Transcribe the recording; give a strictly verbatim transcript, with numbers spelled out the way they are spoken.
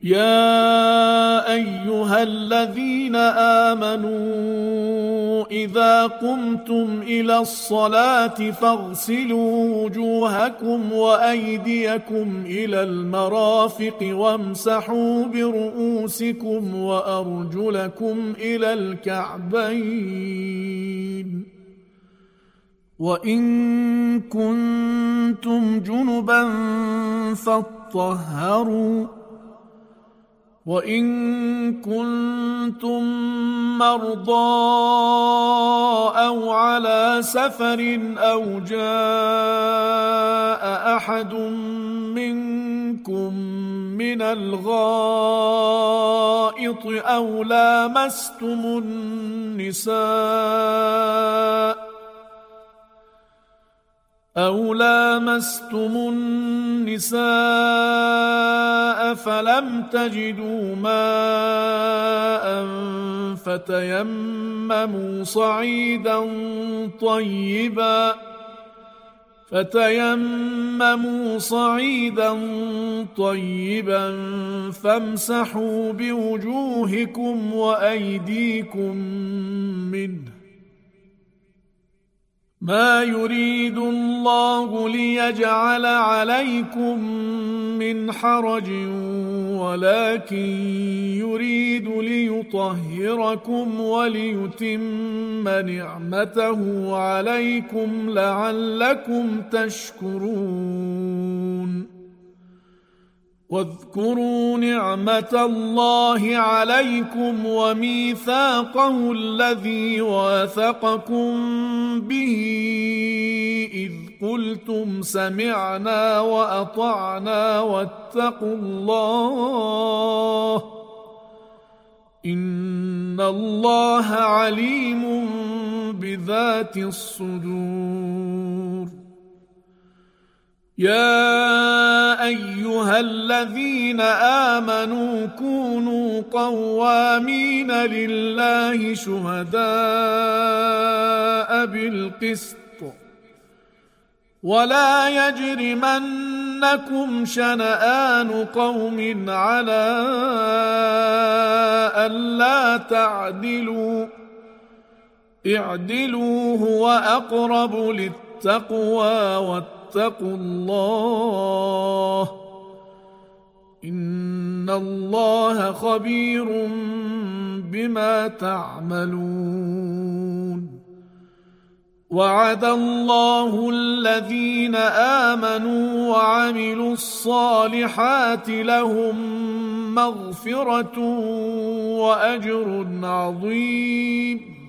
يا أيها الذين آمنوا إذا قمتم إلى الصلاة فاغسلوا وجوهكم وأيديكم إلى المرافق وامسحوا برؤوسكم وأرجلكم إلى الكعبين وإن كنتم جنبا فاطهروا وإن كنتم مرضى أو على سفر أو جاء أحد منكم من الغائط أو لامستم النساء أو لامستم النساء فلم تجدوا ماء فتيمموا صعيدا طيبا فتيمموا صعيدا طيبا فامسحوا بوجوهكم وأيديكم منه ما يريد الله ليجعل عليكم من حرج ولكن يريد ليطهركم وليتم نعمته عليكم لعلكم تشكرون واذكروا نعمة الله عليكم وميثاقه الذي واثقكم به إذ قلتم سمعنا وأطعنا واتقوا الله إن الله عليم بذات الصدور يا أيها الذين آمنوا كونوا قوامين لله شهداء بالقسط ولا يجرمنكم شنآن قوم على ألا تعدلوا اعدلوا هو أقرب للتقوى واتقوا الله إن الله خبير بما تعملون وعد الله الذين آمنوا وعملوا الصالحات لهم مغفرة وأجر عظيم